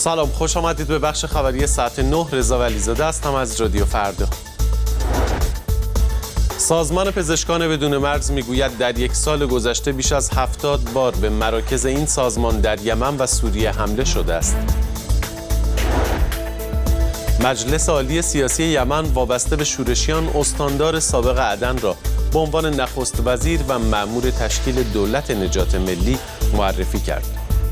سلام، خوش آمدید به بخش خبری ساعت 9. رضا ولیزاده هستم از رادیو فردا. سازمان پزشکان بدون مرز میگوید در یک سال گذشته بیش از 70 بار به مراکز این سازمان در یمن و سوریه حمله شده است. مجلس عالی سیاسی یمن وابسته به شورشیان استاندار سابق عدن را به عنوان نخست وزیر و مأمور تشکیل دولت نجات ملی معرفی کرد.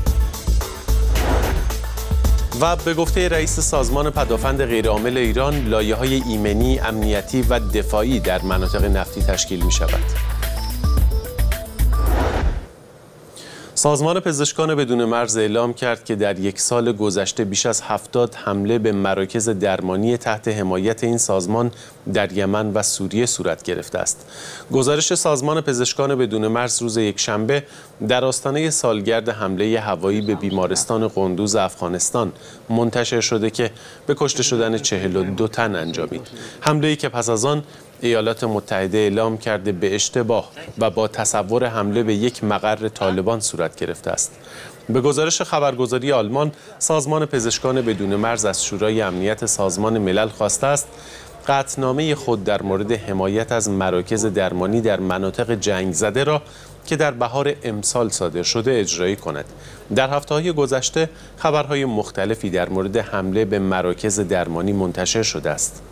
و به گفته رئیس سازمان پدافند غیرعامل ایران، لایه‌های ایمنی، امنیتی و دفاعی در مناطق نفتی تشکیل می شود. سازمان پزشکان بدون مرز اعلام کرد که در یک سال گذشته بیش از 70 حمله به مراکز درمانی تحت حمایت این سازمان در یمن و سوریه صورت گرفته است. گزارش سازمان پزشکان بدون مرز روز یکشنبه در آستانه سالگرد حمله هوایی به بیمارستان قندوز افغانستان منتشر شده که به کشته شدن 42 تن انجامید. حمله‌ای که پس از آن ایالات متحده اعلام کرده به اشتباه و با تصور حمله به یک مقر طالبان صورت گرفته است. به گزارش خبرگزاری آلمان، سازمان پزشکان بدون مرز از شورای امنیت سازمان ملل خواسته است قطعنامه خود در مورد حمایت از مراکز درمانی در مناطق جنگ زده را که در بهار امسال صادر شده اجرایی کند. در هفته‌های گذشته خبرهای مختلفی در مورد حمله به مراکز درمانی منتشر شده است.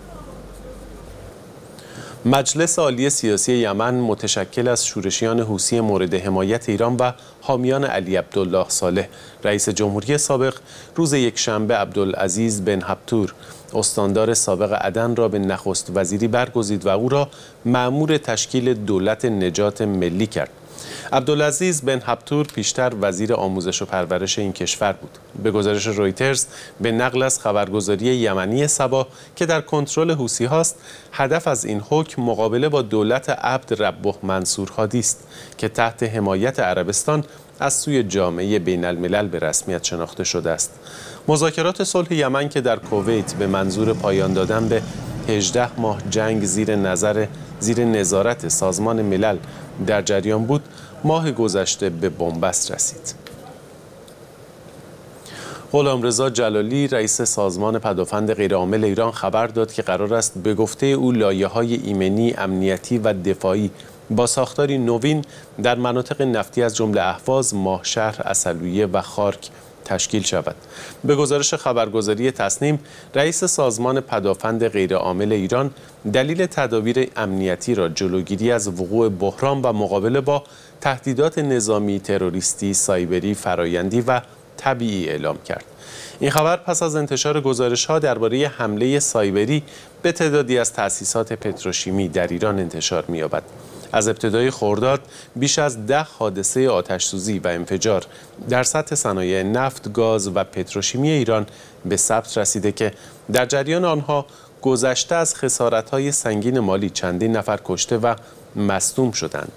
مجلس عالی سیاسی یمن متشکل از شورشیان حوثی مورد حمایت ایران و حامیان علی عبدالله صالح، رئیس جمهوری سابق، روز یکشنبه عبدالعزیز بن هبتور، استاندار سابق عدن را به نخست وزیری برگزید و او را مأمور تشکیل دولت نجات ملی کرد. عبدالعزیز بن هبتور پیشتر وزیر آموزش و پرورش این کشور بود. به گزارش رویترز به نقل از خبرگزاری یمنی سبا که در کنترل حوثی هاست، هدف از این حکم مقابله با دولت عبد ربه منصور هادی است که تحت حمایت عربستان از سوی جامعه بین الملل به رسمیت شناخته شده است. مذاکرات صلح یمن که در کویت به منظور پایان دادن به 18 ماه جنگ زیر نظارت سازمان ملل در جریان بود، ماه گذشته به بنبست رسید. غلامرضا جلالی، رئیس سازمان پدافند غیرعامل ایران، خبر داد که قرار است به گفته او لایه‌های ایمنی، امنیتی و دفاعی با ساختاری نوین در مناطق نفتی از جمله اهواز، ماهشهر، عسلویه و خارک تشکیل شود. به گزارش خبرگزاری تصنیم، رئیس سازمان پدافند غیرعامل ایران دلیل تدابیر امنیتی را جلوگیری از وقوع بحران و مقابله با تهدیدات نظامی، تروریستی، سایبری، فرایندی و طبیعی اعلام کرد. این خبر پس از انتشار گزارش‌ها درباره حمله سایبری به تعدادی از تأسیسات پتروشیمی در ایران انتشار می‌یابد. از ابتدای خرداد بیش از 10 حادثه آتش‌سوزی و انفجار در سطح صنایع نفت، گاز و پتروشیمی ایران به ثبت رسیده که در جریان آنها گذشته از خسارت‌های سنگین مالی چندین نفر کشته و مصدوم شدند.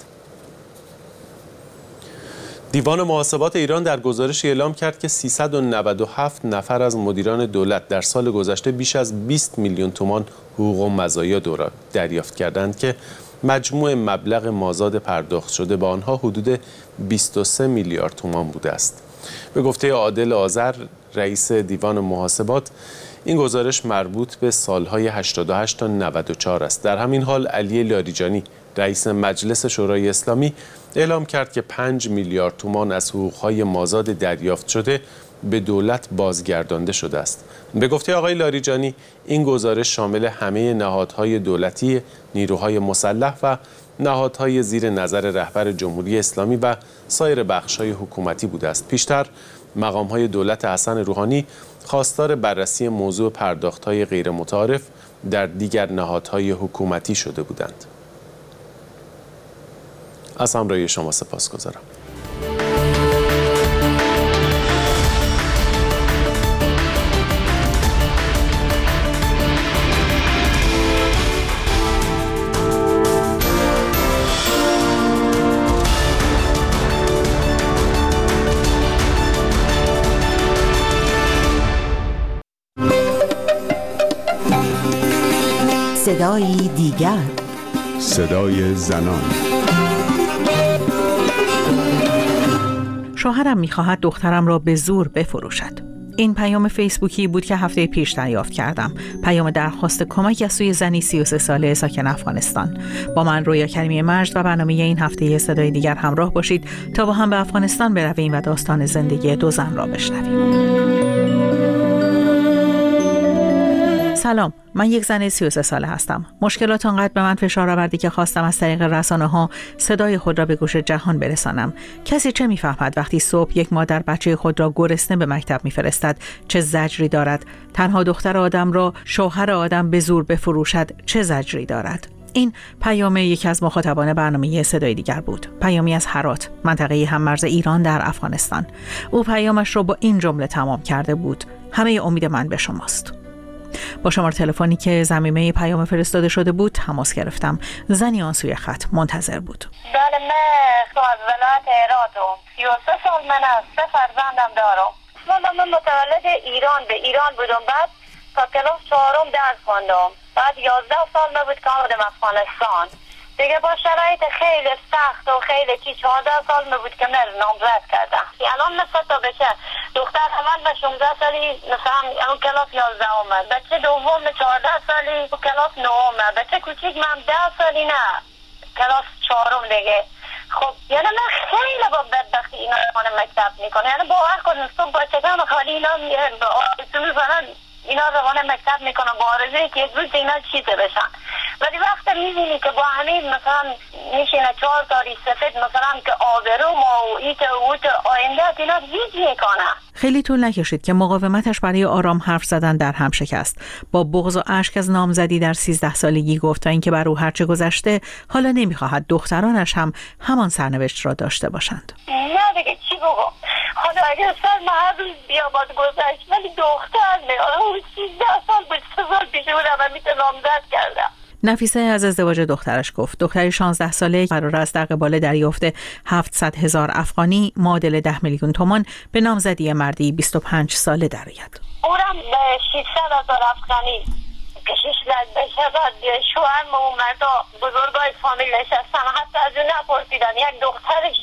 دیوان محاسبات ایران در گزارشی اعلام کرد که 397 نفر از مدیران دولت در سال گذشته بیش از 20 میلیون تومان حقوق و مزایا دریافت کردند که مجموع مبلغ مازاد پرداخت شده به آنها حدود 23 میلیارد تومان بوده است. به گفته عادل آذر، رئیس دیوان محاسبات، این گزارش مربوط به سالهای 88 تا 94 است. در همین حال علی لاریجانی، رئیس مجلس شورای اسلامی، اعلام کرد که 5 میلیارد تومان از حقوق‌های مازاد دریافت شده به دولت بازگردانده شده است. به گفته آقای لاریجانی، این گزارش شامل همه نهادهای دولتی، نیروهای مسلح و نهادهای زیر نظر رهبر جمهوری اسلامی و سایر بخش‌های حکومتی بوده است. پیشتر مقام‌های دولت حسن روحانی خواستار بررسی موضوع پرداخت‌های غیرمتعارف در دیگر نهادهای حکومتی شده بودند. از همراهی شما سپاسگزارم. صدای دیگر، صدای زنان. شوهرم می‌خواهد دخترم را به زور بفروشد. این پیام فیسبوکی بود که هفته پیش دریافت کردم. پیام درخواست کمک از سوی زنی 33 ساله ساکن افغانستان. با من رویا کریمی مجد و برنامه این هفته صدای دیگر همراه باشید تا با هم به افغانستان برویم و داستان زندگی دو زن را بشنویم. سلام، من یک زن 33 ساله هستم. مشکلات آنقدر به من فشار آوردی که خواستم از طریق رسانه‌ها صدای خود را به گوش جهان برسانم. کسی چه می‌فهمد وقتی صبح یک مادر بچه خود را گرسنه به مکتب می‌فرستد چه زجری دارد؟ تنها دختر آدم را شوهر آدم به زور بفروشد چه زجری دارد؟ این پیام یکی از مخاطبان برنامه صدای دیگر بود. پیامی از هرات، منطقه هممرز ایران در افغانستان. او پیامش را با این جمله تمام کرده بود: همه امید من به شماست. با شماره تلفنی که ضمیمه پیام فرستاده شده بود تماس گرفتم. زنی آن سوی خط منتظر بود. بله، من از ولایت هراتم. 33 سال من است. 3 فرزندم دارم. من متولد به ایران بودم. بعد تا کلاس 4 درس خوندم. بعد 11 سال بود که آمدم افغانستان. دیگه با شرایط خیلی سخت و خیلی 14 سال بود که من نامزد کردم. الان مثلا تا بشه دختر اول به 16 سالی مثلا اون کلاس 11 اومد، بچه دوم 14 سالی کلاس 9 اومد، بچه کوچیک من 10 سالی نه کلاس 4 دیگه. خب یعنی من خیلی با بدبختی اینا روان مکتب میکنه. یعنی باور کنم صبح بچگان خالی اینا به آرزو میزنن، اینا روان مکتب میکنن با آرزوی که یک روز اینا چیزه بشن. ولی وقتی میبینی که با همین مثلا میشینه 4 تاری سفید مثلا که آبرو ما و ایت و اوت آینده اینا هیچ میکنه. خیلی طول نکشید که مقاومتش برای آرام حرف زدن در هم شکست. با بغض و اشک از نامزدی در 13 سالگی گفت تا اینکه بر او هرچه گذشته حالا نمیخواهد دخترانش هم همان سرنوشت را داشته باشند. نه دیگه چی بگم، حالا اگر سر من هر روز بیاباد گذشت ولی دختر اون 13 سال بود، 3 سال پیش بودم و میتونم نامزد کردم. نفیسه از ازدواج دخترش گفت. دختری 16 ساله قرار است در قبال دریافت 700,000 افغانی معادل 10 میلیون تومان به نامزدی مردی 25 ساله درآید. اونم به 600,000 افغانی کشش زد بشه. بعد شوهر و مردا بزرگای فامیل نشستن، حتی از اون نپرسیدن یک دخترش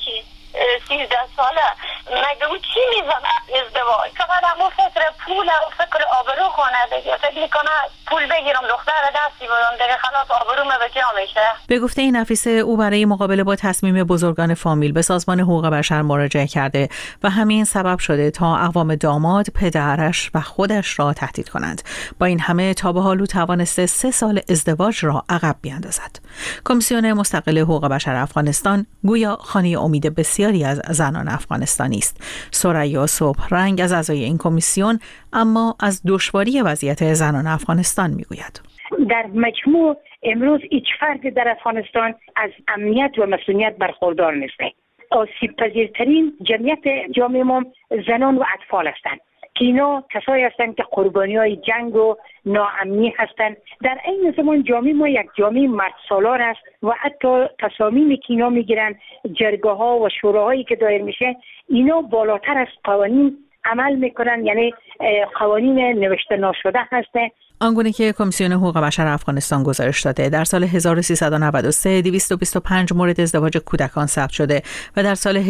13 ساله مگه او چی میزنه ازدواج؟ فقط همون فکر پول و فکر آبرو خونه دیگه. فکر میکنه پول بگیرم دختر دستی بدم دیگه خلاص آبروم به جا میشه. به گفته این نفیسه او برای مقابله با تصمیم بزرگان فامیل به سازمان حقوق بشر مراجعه کرده و همین سبب شده تا اقوام داماد پدرش و خودش را تهدید کنند. با این همه تا به حال او توانسته 3 سال ازدواج را عقب بیاندازد. کمیسیون مستقل حقوق بشر افغانستان گویا خانه امید بسیاری از زنان افغانستانی است. ثریا صبحرنگ از اعضای این کمیسیون اما از دشواری وضعیت زنان افغانستان میگوید. در مجموع امروز هیچ فردی در افغانستان از امنیت و مسئولیت برخوردار نیست. آسیب پذیرترین جمعیت جامعه ما زنان و اطفال هستند که اینا کسایی هستند که قربانی‌های جنگ و ناامنی هستند. در این زمان جامعه ما یک جامعه مردسالار است و حتی تصامیمی که اینا میگیرن، جرگه‌ها و شوراهایی که دایر میشه، اینا بالاتر از قوانین عمل میکنن، یعنی قوانین نوشته نشده هسته. آنگونه که کمیسیون حقوق بشر افغانستان گزارش داده در سال 1393 225 مورد ازدواج کودکان ثبت شده و در سال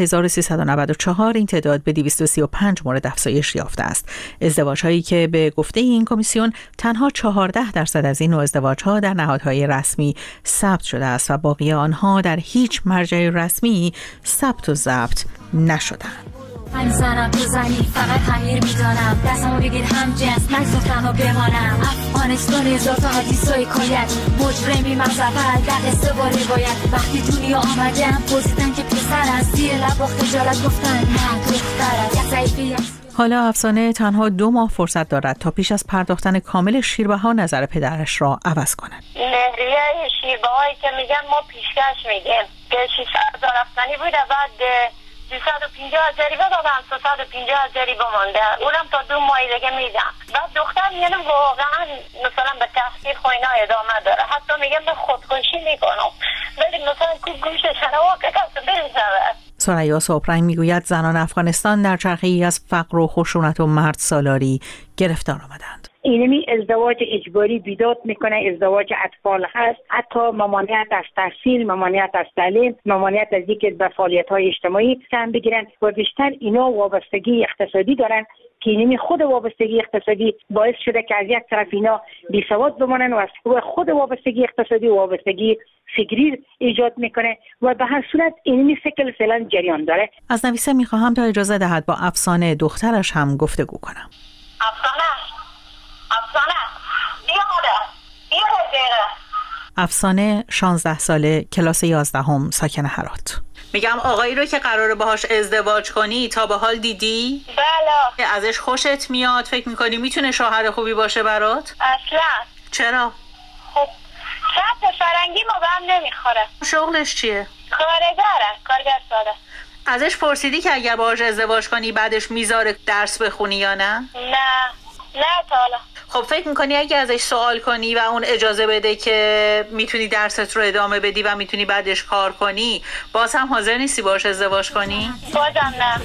1394 این تعداد به 235 مورد افزایش یافته است. ازدواج‌هایی که به گفته این کمیسیون تنها 14% از این نوع ازدواج‌ها در نهادهای رسمی ثبت شده است و باقی آنها در هیچ مرجع رسمی ثبت و ضبط نشده‌اند. من زنم تو زنی فقط همیر میدانم، دستمو بگیر هم جنس نگذاشتم و بمانم. افغانستان هزار تا حدیث و حکایت، مجرمی مزفل در قصه با روایت. وقتی دنیا آمدم پرسیدن که پسر است، زیر لب با خجالت گفتن من دختر است. یک ضعیفی حالا افسانه تنها 2 ماه فرصت دارد تا پیش از پرداختن کامل شیربها نظر پدرش را عوض کند. مهریه شیربهایی که میگن ما پیشکش میگیم که 600,000 افغانی بوده، بعد 250,000 بدادم، 350,000 بمانده، اونم تا 2 ماه دیگه میدم. بعد دختر یعنی واقعا مثلا به تحصیل خو اینا ادامه داره، حتی میگم به خودکشی میکنم، ولی مثلا گوشش نوا که کسی بریزه. ثریا صبحرنگ میگوید زنان افغانستان در چرخه‌ای از فقر و خشونت و مرد سالاری گرفتار آمدند. اینمی ازدواج اجباری بیداد میکنه، ازدواج اطفال هست، حتی ممانعت از تحصیل، ممانعت از تعلیم، ممانعت از اینکه به فعالیت‌های اجتماعی سهم بگیرن و بیشتر اینا وابستگی اقتصادی دارن که اینمی خود وابستگی اقتصادی باعث شده که از یک طرف اینا بیسواد بمانن و از خود وابستگی اقتصادی و وابستگی فکری ایجاد میکنه و به هر صورت اینمی سیکل فعلا جریان داره. از نویسه میخواهم تا اجازه دهد با افسانه دخترش هم گفتگو کنم. افسانه 16 ساله، کلاس 11 ساکن هرات. میگم آقایی رو که قراره باهاش ازدواج کنی تا به حال دیدی؟ بله. ازش خوشت میاد؟ فکر میکنی میتونه شوهر خوبی باشه برات؟ اصلا. چرا؟ خب شرط فرنگی ما به هم نمیخوره. شغلش چیه؟ کارگر ساده. ازش پرسیدی که اگر باهاش ازدواج کنی بعدش میذاره درس بخونی یا نه؟ نه تا حالا. خب فکر میکنی اگه ازش سوال کنی و اون اجازه بده که میتونی درست رو ادامه بدی و میتونی بعدش کار کنی، باز هم حاضر نیستی باهاش ازدواج کنی؟ بازم نه.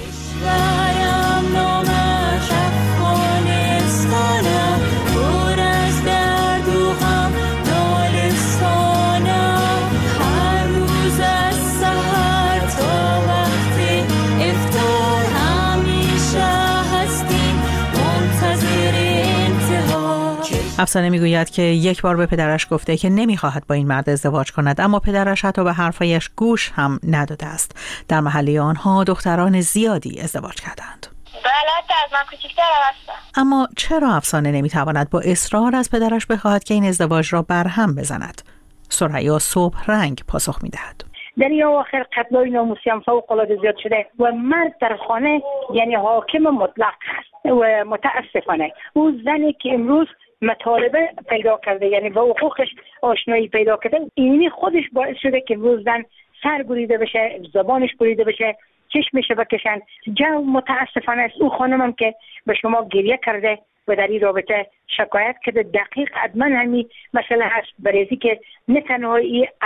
افسانه میگوید که یک بار به پدرش گفته که نمیخواهد با این مرد ازدواج کند، اما پدرش حتی به حرفایش گوش هم نداده است. در محله آنها دختران زیادی ازدواج کردند. بله، از من کوچیک‌تر هستم. اما چرا افسانه نمیتواند با اصرار از پدرش بخواهد که این ازدواج را برهم بزند؟ ثریا صبح رنگ پاسخ میدهد. در این آخر قتل‌های ناموسی هم فوق‌العاده زیاد شده و مرد در خانه یعنی حاکم مطلق هست و متاسفانه اون زنی که امروز مطالبه پیدا کرده یعنی با حقوقش آشنایی پیدا کرده، اینی خودش باعث شده که امروز زن سر بریده بشه، زبانش بریده بشه، چشمش بکشن. جو متاسفانه است. او خانمم که به شما گریه کرده و در این رابطه شکایت کرده، دقیق حتما همین مسئله هست، برای که نه تنها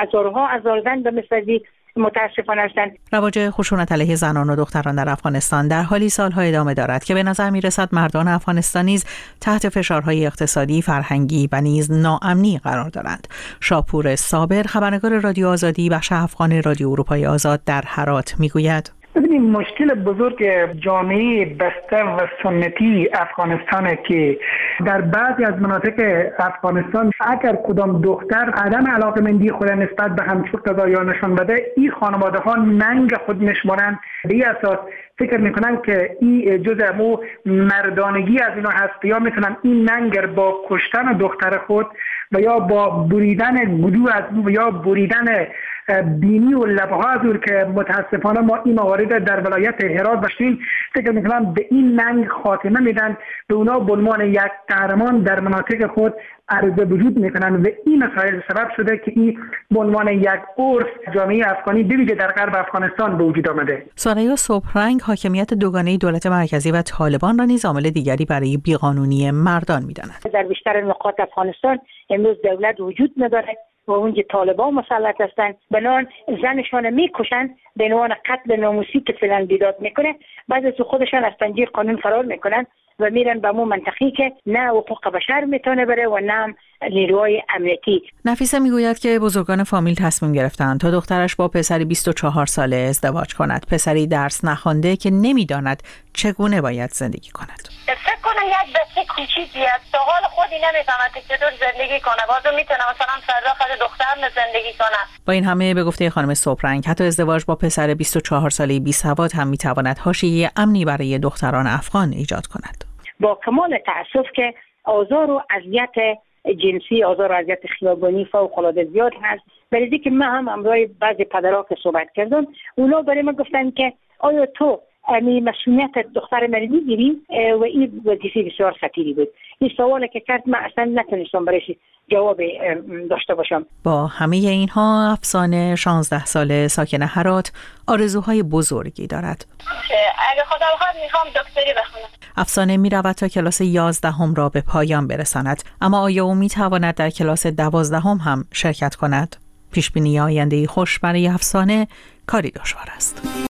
هزار زن به مثل متاسفانه هستند. رواج خشونت علیه زنان و دختران در افغانستان در حالی سالها ادامه دارد که به نظر میرسد مردان افغانستان نیز تحت فشارهای اقتصادی، فرهنگی و نیز ناامنی قرار دارند. شاپور صابر، خبرنگار رادیو آزادی بخش افغان رادیو اروپای آزاد در هرات میگوید: ببینید، مشکل بزرگ جامعه بسته و سنتی افغانستانه که در بعضی از مناطق افغانستان اگر کدام دختر عدم علاقه‌مندی خود نسبت به همسر قضایی نشان بده، این خانواده ها ننگ خود میشمارن، به این اساس فکر میکنن که این جزء مو مردانگی از اینا هست، یا میتونن این ننگ با کشتن دختر خود و یا با بریدن گلو از او و یا بریدن بینی و لبها از او که متاسفانه ما این موارد در ولایت هرات داشتیم، فکر میکنم به این ننگ خاتمه میدن، به اونا به عنوان یک قهرمان در مناطق خود عرضه وجود میکنن و این مسائل سبب شده که این به عنوان یک عرف جامعه افغانی بویژه در غرب افغانستان به وجود آمده. ثریا صبحرنگ حاکمیت دوگانه دولت مرکزی و طالبان را نیز عامل دیگری برای بیقانونی مردان میداند. در بیشتر نقاط افغانستان امروز دولت وجود نداره و اونجا طالبان مسلط هستند، بنابراین زنشان میکشند به عنوان قتل ناموسی که فعلا بیداد میکنه، بعد از خودشان از پنجه قانون فرار میکنن و میرن به اون منطقه‌ای که نه حقوق بشر میتونه بره و نه نیروهای امنیتی. نفیسه میگوید که بزرگان فامیل تصمیم گرفتند تا دخترش با پسری 24 ساله ازدواج کند، پسری درس نخوانده که نمیداند چگونه باید زندگی کند. فکر کنم یک بچه کوچیکی است، تا حال خودی نمیفهمد که چطور زندگی کنه، بازم میتونه مثلا فردا خود دختر زندگی کنه. با این همه به گفته خانم صبحرنگ، حتی ازدواج با پسر 24 ساله بی‌سواد هم میتواند حاشیه امنی برای دختران افغان ایجاد کند. با کمال تأسف که آزار و اذیت جنسی، آزار و اذیت خیابانی فوق‌العاده زیاد هست. برای که من هم امروز بعضی پدرها که صحبت کردم، اونا برای من گفتن که آیا تو مسئولیت دختر من میگیری؟ و این وظیفه بسیار خطیری بود. این سوالی که کرد من اصلا نتونستم برایش جواب داشته باشم. با همه اینها افسانه 16 ساله ساکن هرات آرزوهای بزرگی دارد. اگه خدا بخواد میخوام دکتری بخونم. افسانه میرود تا کلاس 11 را به پایان برساند، اما آیا او میتواند در کلاس 12 هم شرکت کند؟ پیشبینی آینده خوش برای افسانه کاری دشوار است.